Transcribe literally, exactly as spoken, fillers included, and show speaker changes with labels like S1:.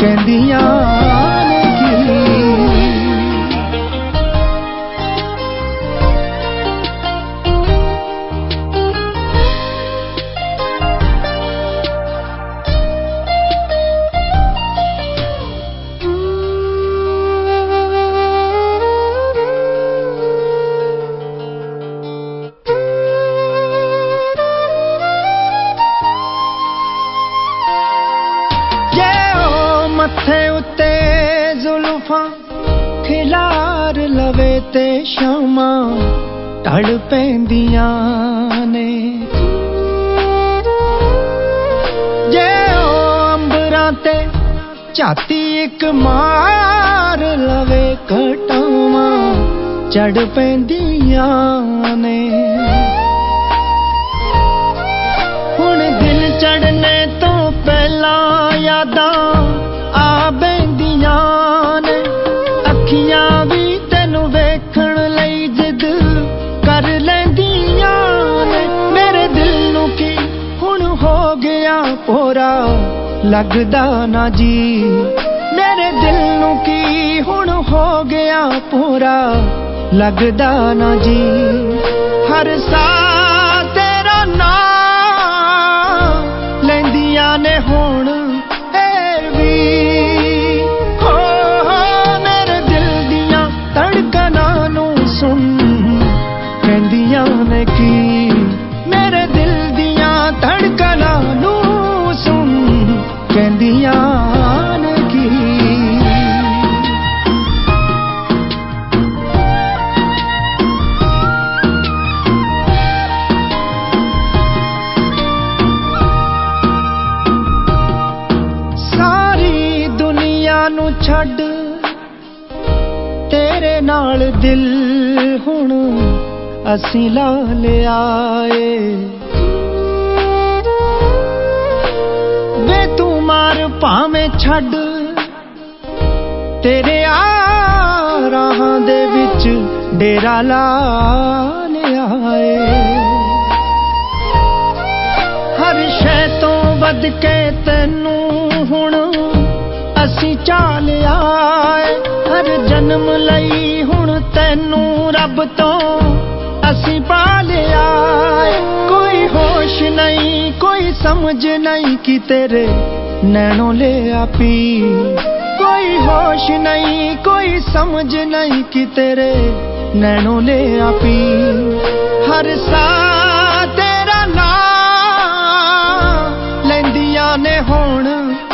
S1: कहंदियां ने की। मथे उत्ते जुल्फां खिलार लवे ते शामा ढल पैंदियां ने। जे ओ अंबरां ते झाती इक मार लवे घटावां चढ़ पैंदियां ने। हुण दिन चढ़ने तो पहला यादां आ बैंदियां ने। अखियां भी तेनू वेखण लई जिद कर लैंदियां ने। मेरे दिल नू की हुण हो गया पोरा लगदा ना जी। मेरे दिल नू की हुण हो गया पोरा लगदा ना जी। हर सा तेरा नाम लैंदियां ने हुण की। मेरे दिल दियां धड़कनां नू सुन कहंदियां ने की। सारी दुनिया नू छड्ड तेरे नाल दिल हुण असी ला लिया ए। वे तू मार भावें छड्ड तेरे आ राहां दे विच डेरा ला लिया ए। हर शै तो वध के तैनू हुण असी चा लिया ए। हर जन्म लई हुण तैनू रब तो असी पा लिया। कोई होश नहीं कोई समझ नहीं कि तेरे नैनों ले आपी। कोई होश नहीं कोई समझ नहीं कि तेरे नैनों ले आपी। हर सा तेरा नाम लैंदियां ने हुण